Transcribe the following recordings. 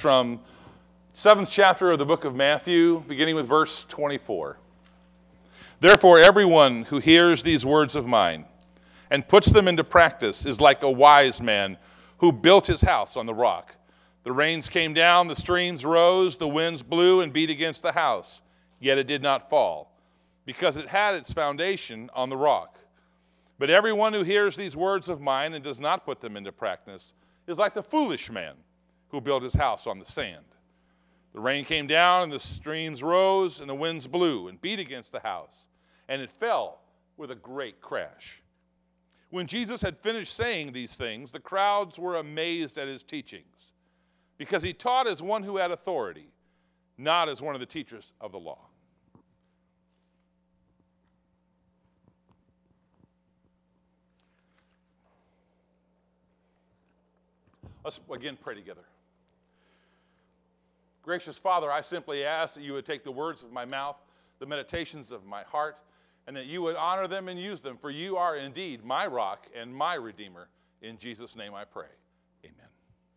from 7th chapter of the book of Matthew, beginning with verse 24. Therefore, everyone who hears these words of mine and puts them into practice is like a wise man who built his house on the rock. The rains came down, the streams rose, the winds blew and beat against the house, yet it did not fall, because it had its foundation on the rock. But everyone who hears these words of mine and does not put them into practice is like the foolish man who built his house on the sand. The rain came down, and the streams rose, and the winds blew and beat against the house, and it fell with a great crash. When Jesus had finished saying these things, the crowds were amazed at his teachings, because he taught as one who had authority, not as one of the teachers of the law. Let's again pray together. Gracious Father, I simply ask that you would take the words of my mouth, the meditations of my heart, and that you would honor them and use them, for you are indeed my rock and my redeemer. In Jesus' name I pray. Amen.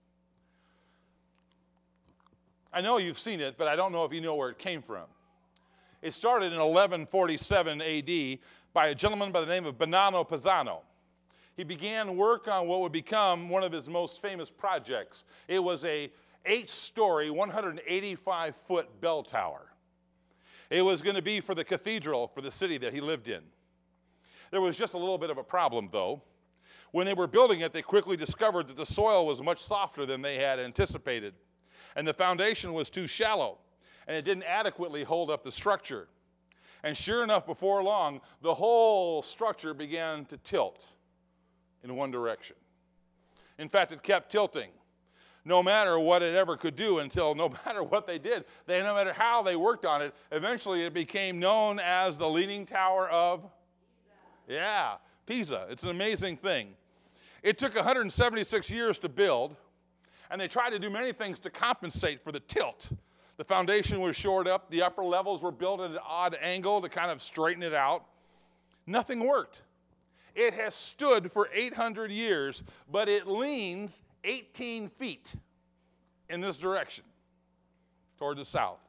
I know you've seen it, but I don't know if you know where it came from. It started in 1147 AD by a gentleman by the name of Bonanno Pisano. He began work on what would become one of his most famous projects. It was a 8-story, 185-foot bell tower. It was going to be for the cathedral for the city that he lived in. There was just a little bit of a problem, though. When they were building it, they quickly discovered that the soil was much softer than they had anticipated, and the foundation was too shallow, and it didn't adequately hold up the structure. And sure enough, before long, the whole structure began to tilt in one direction. In fact, it kept tilting, no matter what it ever could do, until no matter what they did, no matter how they worked on it, eventually it became known as the Leaning Tower of Pisa. Yeah, Pisa. It's an amazing thing. It took 176 years to build, and they tried to do many things to compensate for the tilt. The foundation was shored up. The upper levels were built at an odd angle to kind of straighten it out. Nothing worked. It has stood for 800 years, but it leans 18 feet in this direction, toward the south.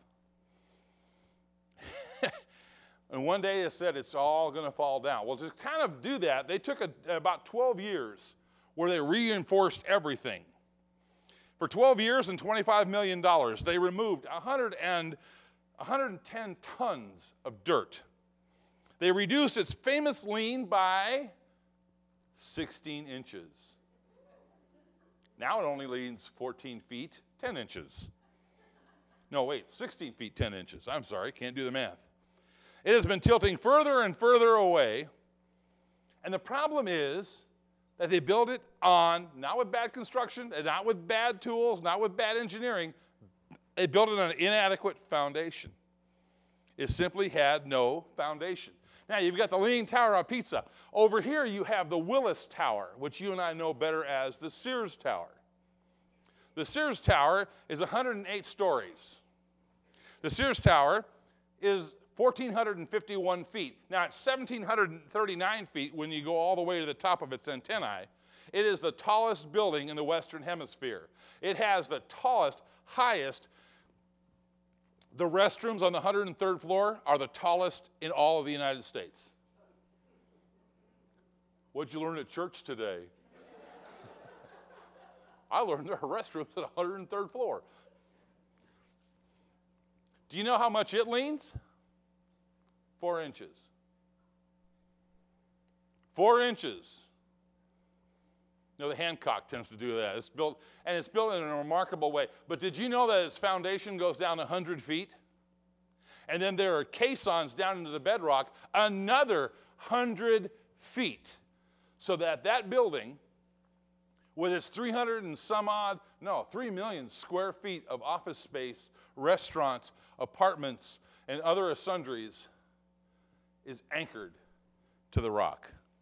And one day they said it's all going to fall down. Well, to kind of do that, they took about 12 years where they reinforced everything. For 12 years and $25 million, they removed 110 tons of dirt. They reduced its famous lean by 16 inches. Now it only leans 14 feet, 10 inches. No, wait, 16 feet, 10 inches. I'm sorry, can't do the math. It has been tilting further and further away, and the problem is that they built it on, not with bad construction, and not with bad tools, not with bad engineering. They built it on an inadequate foundation. It simply had no foundation. Now, you've got the Leaning Tower of Pisa. Over here, you have the Willis Tower, which you and I know better as the Sears Tower. The Sears Tower is 108 stories. The Sears Tower is 1,451 feet. Now, it's 1,739 feet when you go all the way to the top of its antennae. It is the tallest building in the Western Hemisphere. It has the tallest, highest. The restrooms on the 103rd floor are the tallest in all of the United States. What'd you learn at church today? I learned there are restrooms at the 103rd floor. Do you know how much it leans? 4 inches. 4 inches. You know, the Hancock tends to do that. It's built in a remarkable way. But did you know that its foundation goes down 100 feet? And then there are caissons down into the bedrock another 100 feet. So that building, with its 3 million square feet of office space, restaurants, apartments, and other sundries, is anchored to the rock.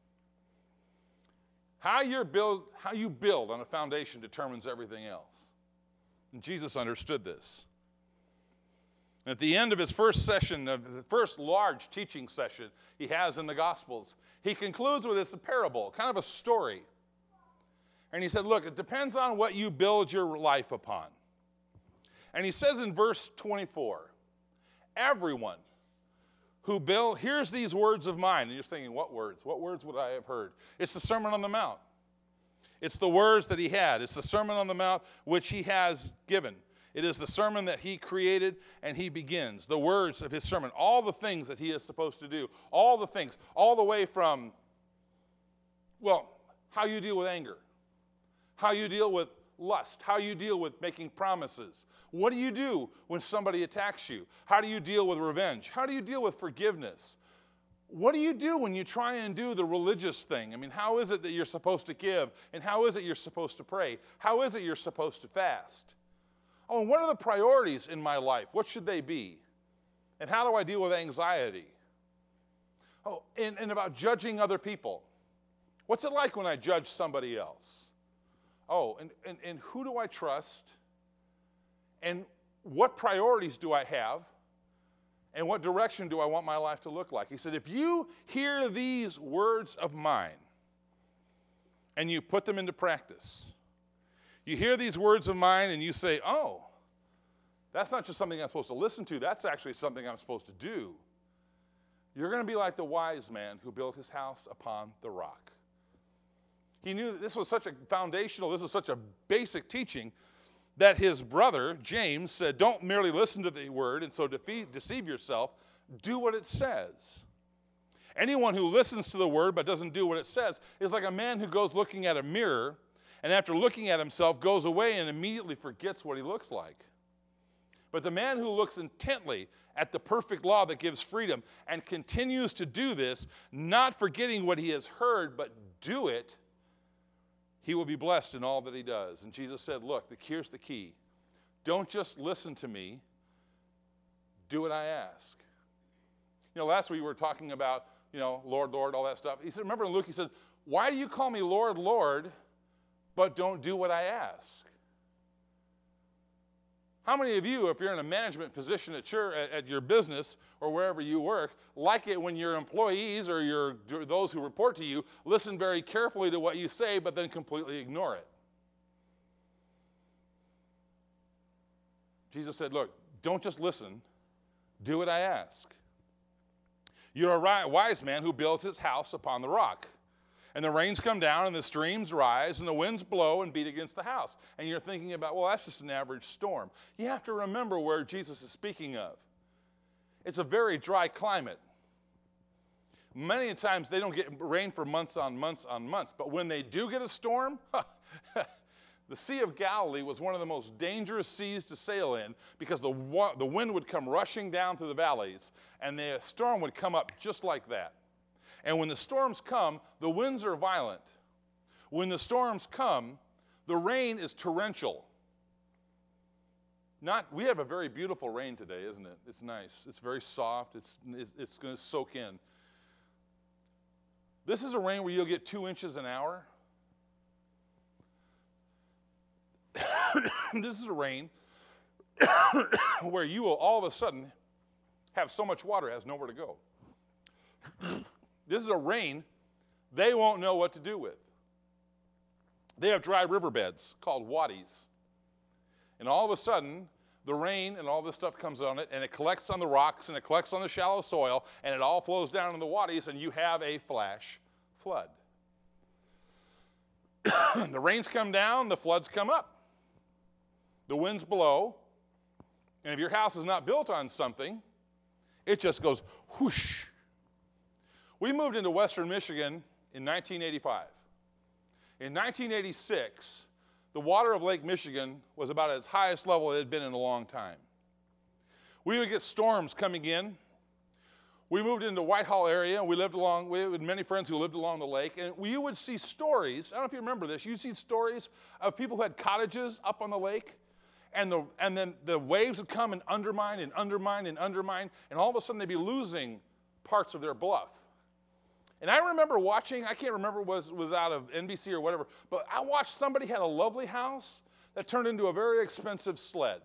How you build on a foundation determines everything else. And Jesus understood this. And at the end of his first session, of the first large teaching session he has in the Gospels, he concludes with this parable, kind of a story. And he said, look, it depends on what you build your life upon. And he says in verse 24, everyone who hears these words of mine. And you're thinking, what words? What words would I have heard? It's the Sermon on the Mount. It's the words that he had. It's the Sermon on the Mount which he has given. It is the sermon that he created, and he begins. The words of his sermon, all the things that he is supposed to do, all the things, all the way from, well, how you deal with anger, how you deal with lust, how you deal with making promises. What do you do when somebody attacks you? How do you deal with revenge? How do you deal with forgiveness? What do you do when you try and do the religious thing? I mean, how is it that you're supposed to give? And how is it you're supposed to pray? How is it you're supposed to fast? Oh, and what are the priorities in my life? What should they be? And how do I deal with anxiety? Oh, and about judging other people. What's it like when I judge somebody else? Oh, and who do I trust? And what priorities do I have? And what direction do I want my life to look like? He said, if you hear these words of mine and you put them into practice, you hear these words of mine and you say, oh, that's not just something I'm supposed to listen to, that's actually something I'm supposed to do. You're going to be like the wise man who built his house upon the rock. He knew that this was such a foundational, this was such a basic teaching that his brother, James, said, don't merely listen to the word and so deceive yourself, do what it says. Anyone who listens to the word but doesn't do what it says is like a man who goes looking at a mirror and after looking at himself goes away and immediately forgets what he looks like. But the man who looks intently at the perfect law that gives freedom and continues to do this, not forgetting what he has heard, but do it, he will be blessed in all that he does. And Jesus said, look, here's the key. Don't just listen to me. Do what I ask. You know, last week we were talking about, Lord, Lord, all that stuff. He said, remember in Luke, he said, why do you call me Lord, Lord, but don't do what I ask? How many of you, if you're in a management position at your business or wherever you work, like it when your employees or those who report to you listen very carefully to what you say, but then completely ignore it? Jesus said, look, don't just listen, do what I ask. You're a wise man who builds his house upon the rock. And the rains come down and the streams rise and the winds blow and beat against the house. And you're thinking about, well, that's just an average storm. You have to remember where Jesus is speaking of. It's a very dry climate. Many times they don't get rain for months on months on months. But when they do get a storm, the Sea of Galilee was one of the most dangerous seas to sail in because the wind would come rushing down through the valleys and the storm would come up just like that. And when the storms come, the winds are violent. When the storms come, the rain is torrential. We have a very beautiful rain today, isn't it? It's nice. It's very soft. It's going to soak in. This is a rain where you'll get 2 inches an hour. This is a rain where you will all of a sudden have so much water it has nowhere to go. This is a rain they won't know what to do with. They have dry riverbeds called wadis. And all of a sudden, the rain and all this stuff comes on it, and it collects on the rocks, and it collects on the shallow soil, and it all flows down in the wadis, and you have a flash flood. The rains come down, the floods come up. The winds blow, and if your house is not built on something, it just goes whoosh. We moved into Western Michigan in 1985. In 1986, the water of Lake Michigan was about its highest level it had been in a long time. We would get storms coming in. We moved into Whitehall area, and we had many friends who lived along the lake, and we would see stories. I don't know if you remember this. You'd see stories of people who had cottages up on the lake, and then the waves would come and undermine, and all of a sudden they'd be losing parts of their bluff. And I remember watching, I can't remember it was out of NBC or whatever, but I watched somebody had a lovely house that turned into a very expensive sled.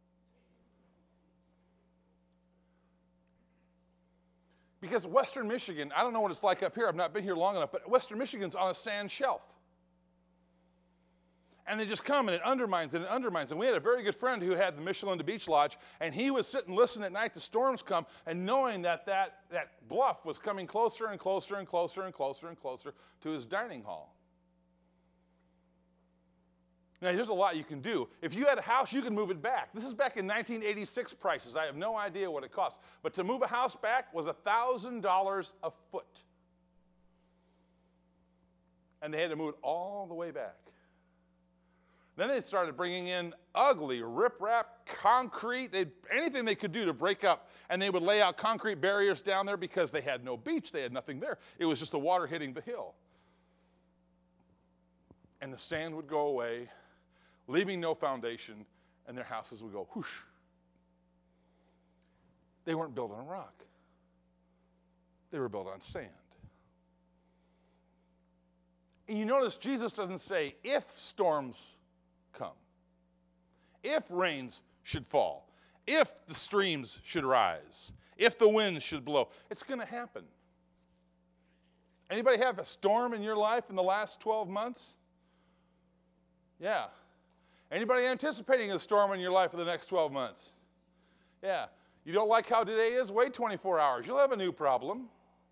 Because Western Michigan, I don't know what it's like up here, I've not been here long enough, but Western Michigan's on a sand shelf. And they just come and it undermines and it undermines. And we had a very good friend who had the Michelin to Beach Lodge, and he would sit and listen at night to storms come, and knowing that bluff was coming closer and closer and closer and closer and closer to his dining hall. Now, there's a lot you can do. If you had a house, you could move it back. This is back in 1986 prices. I have no idea what it cost. But to move a house back was $1,000 a foot. And they had to move it all the way back. Then they started bringing in ugly riprap, concrete, anything they could do to break up. And they would lay out concrete barriers down there because they had no beach. They had nothing there. It was just the water hitting the hill. And the sand would go away, leaving no foundation, and their houses would go whoosh. They weren't built on rock. They were built on sand. And you notice Jesus doesn't say if storms come, if rains should fall, if the streams should rise, if the winds should blow. It's going to happen. Anybody have a storm in your life in the last 12 months? Yeah. Anybody anticipating a storm in your life for the next 12 months? Yeah. You don't like how today is? Wait 24 hours. You'll have a new problem.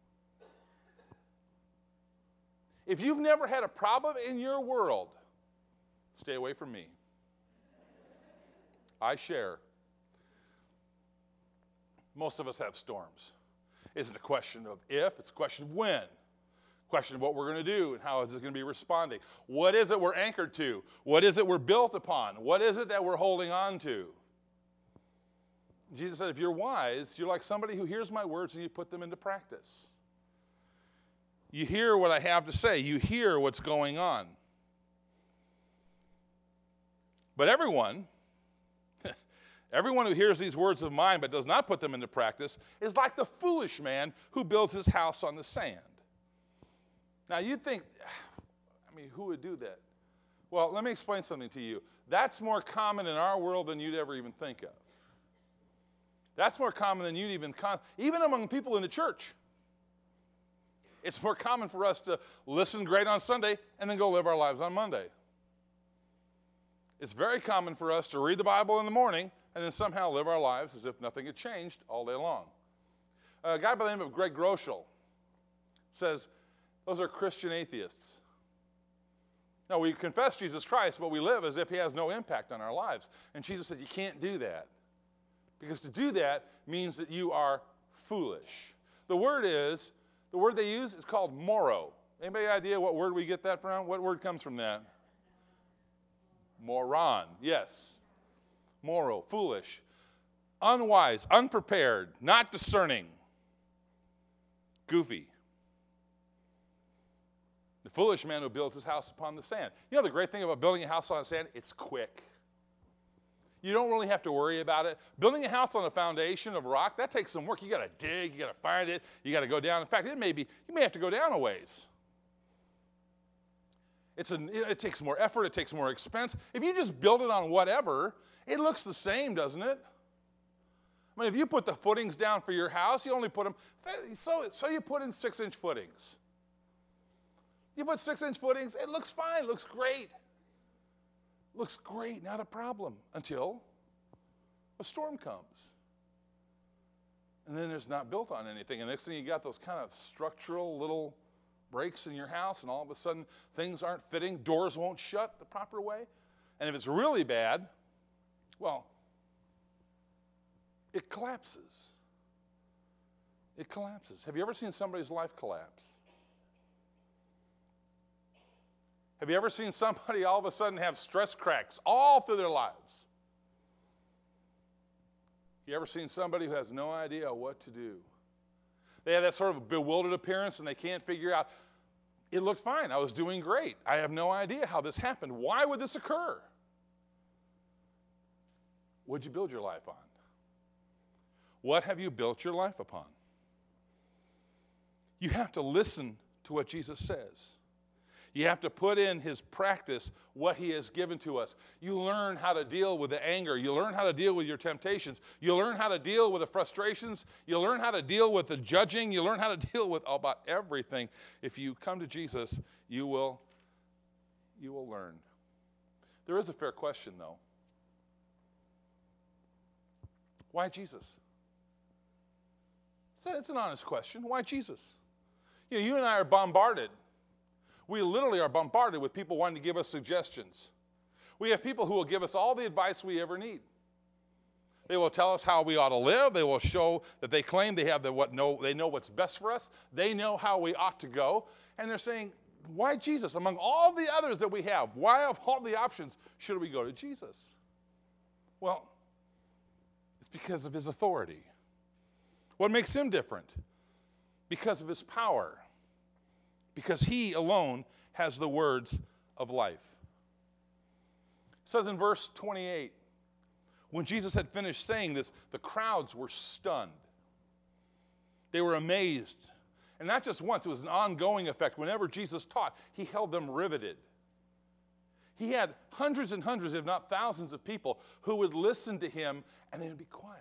If you've never had a problem in your world, stay away from me. I share. Most of us have storms. It's a question of if, it's a question of when. Question of what we're going to do and how is it going to be responding. What is it we're anchored to? What is it we're built upon? What is it that we're holding on to? Jesus said, if you're wise, you're like somebody who hears my words and you put them into practice. You hear what I have to say. You hear what's going on. But everyone who hears these words of mine but does not put them into practice is like the foolish man who builds his house on the sand. Now you'd think, who would do that? Well, let me explain something to you. That's more common in our world than you'd ever even think of. That's more common than you'd even among people in the church. It's more common for us to listen great on Sunday and then go live our lives on Monday. It's very common for us to read the Bible in the morning and then somehow live our lives as if nothing had changed all day long. A guy by the name of Greg Groeschel says, those are Christian atheists. Now, we confess Jesus Christ, but we live as if he has no impact on our lives. And Jesus said, you can't do that. Because to do that means that you are foolish. The word they use is called moro. Anybody idea what word we get that from? What word comes from that? Moron, yes. Moro, foolish. Unwise, unprepared, not discerning. Goofy. The foolish man who builds his house upon the sand. You know the great thing about building a house on sand? It's quick. You don't really have to worry about it. Building a house on a foundation of rock, that takes some work. You got to dig, you got to find it, you got to go down. In fact, you may have to go down a ways. It takes more effort, it takes more expense. If you just build it on whatever, it looks the same, doesn't it? If you put the footings down for your house, you only put them, so you put in 6-inch footings. You put 6-inch footings, it looks fine, looks great. Looks great, not a problem, until a storm comes. And then it's not built on anything. And next thing you got those kind of structural little breaks in your house, and all of a sudden things aren't fitting, doors won't shut the proper way. And if it's really bad, well, it collapses. It collapses. Have you ever seen somebody's life collapse? Have you ever seen somebody all of a sudden have stress cracks all through their lives? You ever seen somebody who has no idea what to do? They have that sort of bewildered appearance and they can't figure out, it looked fine, I was doing great. I have no idea how this happened. Why would this occur? What'd you build your life on? What have you built your life upon? You have to listen to what Jesus says. You have to put in his practice what he has given to us. You learn how to deal with the anger. You learn how to deal with your temptations. You learn how to deal with the frustrations. You learn how to deal with the judging. You learn how to deal with about everything. If you come to Jesus, you will learn. There is a fair question, though. Why Jesus? It's an honest question. Why Jesus? You and I are bombarded. We literally are bombarded with people wanting to give us suggestions. We have people who will give us all the advice we ever need. They will tell us how we ought to live. They will show that they claim they have they know what's best for us. They know how we ought to go. And they're saying, why Jesus? Among all the others that we have, why of all the options should we go to Jesus? Well, it's because of his authority. What makes him different? Because of his power. Because he alone has the words of life. It says in verse 28, when Jesus had finished saying this, the crowds were stunned. They were amazed. And not just once, it was an ongoing effect. Whenever Jesus taught, he held them riveted. He had hundreds and hundreds, if not thousands of people who would listen to him and they would be quiet.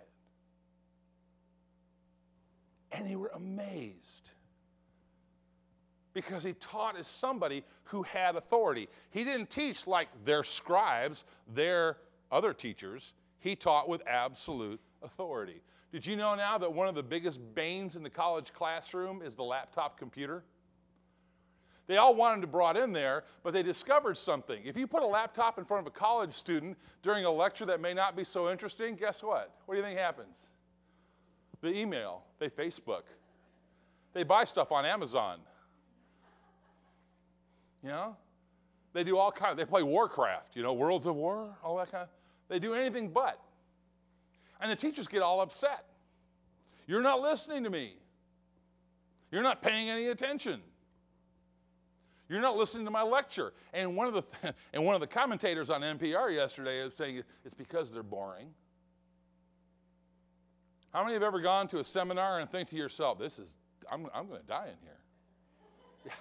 And they were amazed because he taught as somebody who had authority. He didn't teach like their scribes, their other teachers. He taught with absolute authority. Did you know now that one of the biggest banes in the college classroom is the laptop computer? They all wanted to brought in there, but they discovered something. If you put a laptop in front of a college student during a lecture that may not be so interesting, guess what? What do you think happens? They email, they Facebook, they buy stuff on Amazon. You know? They do all kinds, they play Warcraft, Worlds of War, all that kind of. They do anything but. And the teachers get all upset. You're not listening to me. You're not paying any attention. You're not listening to my lecture. And one of the commentators on NPR yesterday is saying it's because they're boring. How many have ever gone to a seminar and think to yourself, I'm going to die in here?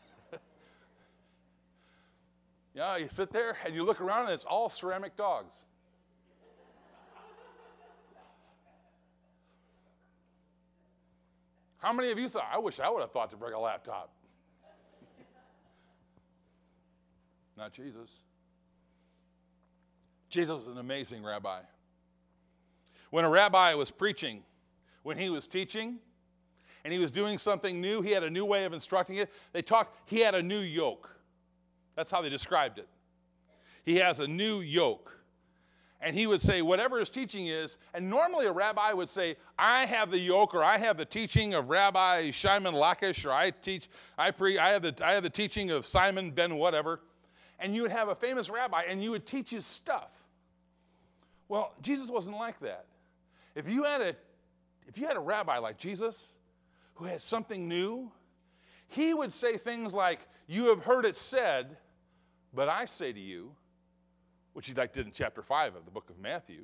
Yeah, you sit there and you look around and it's all ceramic dogs. How many of you thought, I wish I would have thought to bring a laptop? Not Jesus. Jesus is an amazing rabbi. When a rabbi was preaching, when he was teaching, and he was doing something new, he had a new way of instructing it. He had a new yoke. That's how they described it. He has a new yoke. And he would say, whatever his teaching is, and normally a rabbi would say, I have the yoke, or I have the teaching of Rabbi Shimon Lakish, or I have the teaching of Simon ben whatever. And you would have a famous rabbi, and you would teach his stuff. Well, Jesus wasn't like that. If you had a rabbi like Jesus, who had something new, he would say things like, you have heard it said, but I say to you, which he did in chapter 5 of the book of Matthew.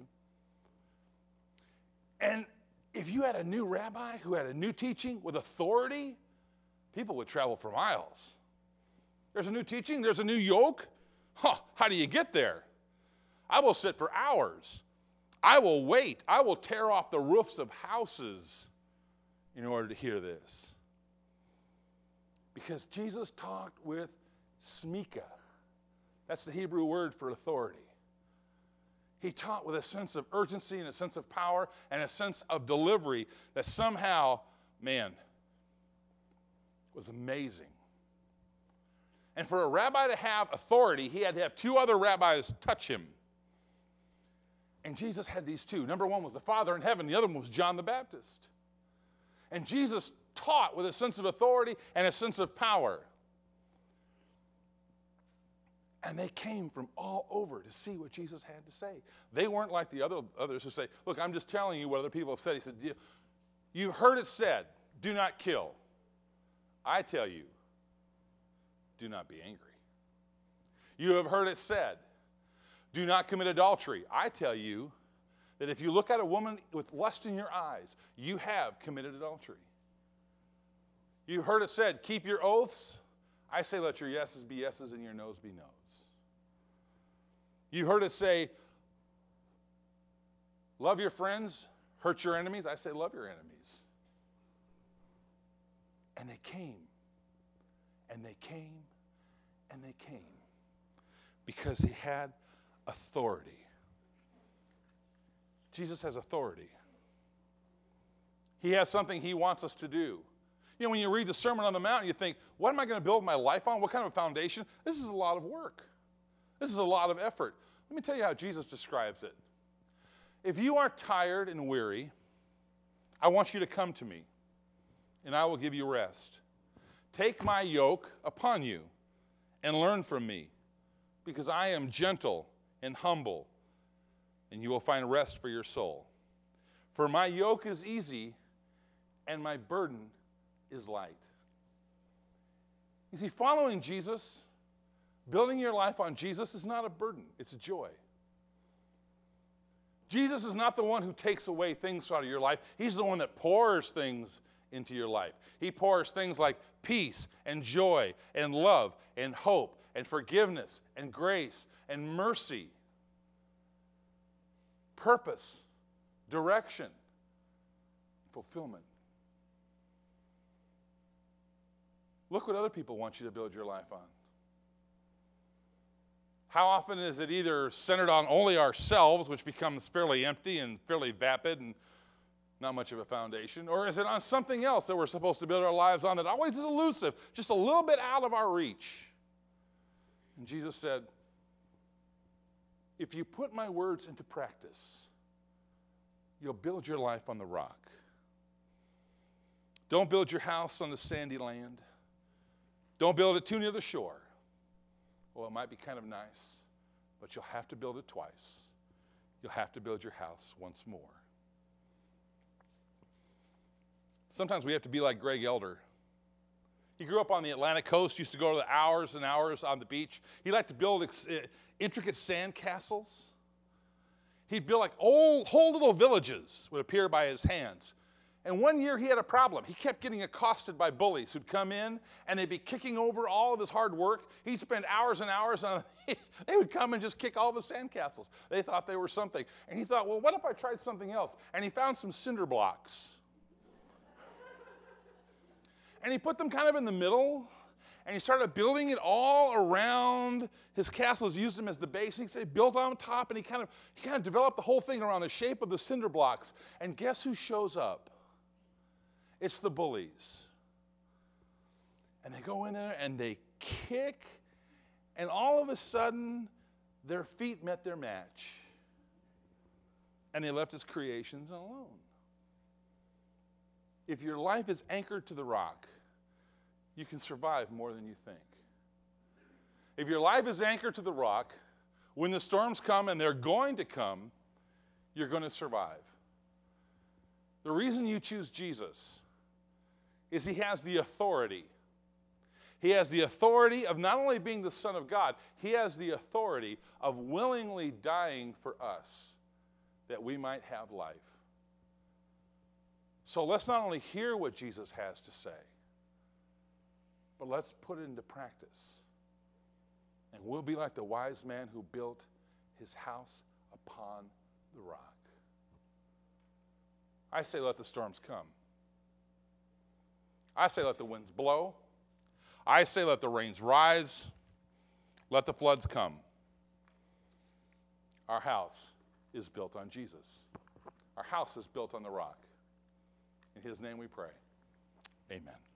And if you had a new rabbi who had a new teaching with authority, people would travel for miles. There's a new teaching, there's a new yoke. How do you get there? I will sit for hours. I will wait. I will tear off the roofs of houses in order to hear this. Because Jesus talked with smika. That's the Hebrew word for authority. He taught with a sense of urgency and a sense of power and a sense of delivery that somehow, was amazing. And for a rabbi to have authority, he had to have two other rabbis touch him. And Jesus had these two. Number one was the Father in heaven. The other one was John the Baptist. And Jesus taught with a sense of authority and a sense of power. And they came from all over to see what Jesus had to say. They weren't like the others who say, look, I'm just telling you what other people have said. He said, you heard it said, do not kill. I tell you, do not be angry. You have heard it said, do not commit adultery. I tell you that if you look at a woman with lust in your eyes, you have committed adultery. You heard it said, keep your oaths. I say let your yeses be yeses and your noes be noes. You heard it say, love your friends, hurt your enemies. I say love your enemies. And they came, and they came, and they came, because he had authority. Jesus has authority. He has something he wants us to do. You know, when you read the Sermon on the Mount, you think, what am I going to build my life on? What kind of foundation? This is a lot of work. This is a lot of effort. Let me tell you how Jesus describes it. If you are tired and weary, I want you to come to me, and I will give you rest. Take my yoke upon you and learn from me, because I am gentle and humble, and you will find rest for your soul. For my yoke is easy, and my burden is light. You see, following Jesus, building your life on Jesus is not a burden, it's a joy. Jesus is not the one who takes away things out of your life. He's the one that pours things into your life. He pours things like peace and joy and love and hope and forgiveness and grace and mercy, purpose, direction, fulfillment. Look what other people want you to build your life on. How often is it either centered on only ourselves, which becomes fairly empty and fairly vapid and not much of a foundation, or is it on something else that we're supposed to build our lives on that always is elusive, just a little bit out of our reach? And Jesus said, if you put my words into practice, you'll build your life on the rock. Don't build your house on the sandy land. Don't build it too near the shore. Well, it might be kind of nice, but you'll have to build it twice. You'll have to build your house once more. Sometimes we have to be like Greg Elder. He grew up on the Atlantic coast, used to go to the hours and hours on the beach. He liked to build intricate sand castles. He'd build like whole little villages would appear by his hands. And one year he had a problem. He kept getting accosted by bullies who'd come in and they'd be kicking over all of his hard work. He'd spend hours and hours on it. They would come and just kick all of his sandcastles. They thought they were something. And he thought, well, what if I tried something else? And he found some cinder blocks. And he put them kind of in the middle, and he started building it all around his castles, used them as the base. He built on top, and he kind of developed the whole thing around the shape of the cinder blocks. And guess who shows up? It's the bullies. And they go in there, and they kick, and all of a sudden, their feet met their match. And they left his creations alone. If your life is anchored to the rock, you can survive more than you think. If your life is anchored to the rock, when the storms come, and they're going to come, you're going to survive. The reason you choose Jesus is he has the authority. He has the authority of not only being the Son of God, he has the authority of willingly dying for us that we might have life. So let's not only hear what Jesus has to say, but let's put it into practice. And we'll be like the wise man who built his house upon the rock. I say let the storms come. I say let the winds blow. I say let the rains rise. Let the floods come. Our house is built on Jesus. Our house is built on the rock. In his name we pray. Amen.